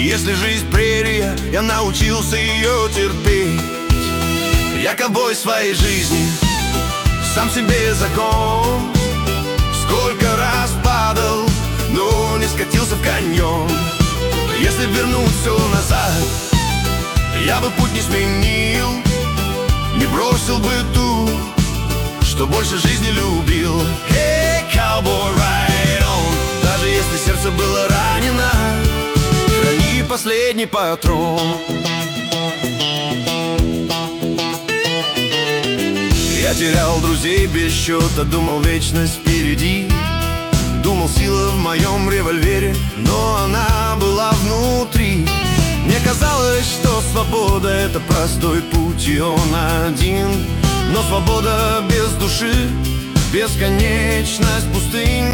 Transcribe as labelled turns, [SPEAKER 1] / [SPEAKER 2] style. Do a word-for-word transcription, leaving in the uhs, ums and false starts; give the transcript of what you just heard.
[SPEAKER 1] Если жизнь прерия, я научился ее терпеть. Я ковбой своей жизни, сам себе закон. Сколько раз падал, но не скатился в каньон. Если вернуть все назад, я бы путь не сменил, не бросил бы ту, что больше жизни любил. Hey, cowboy, ride on. Даже если сердце было ранено, храни последний патрон. Я терял друзей без счета, думал, вечность впереди. Думал, сила в моем револьвере, но она была внутри. Мне казалось, что свобода — это простой путь, и он один. Но свобода без души — бесконечность пустынь.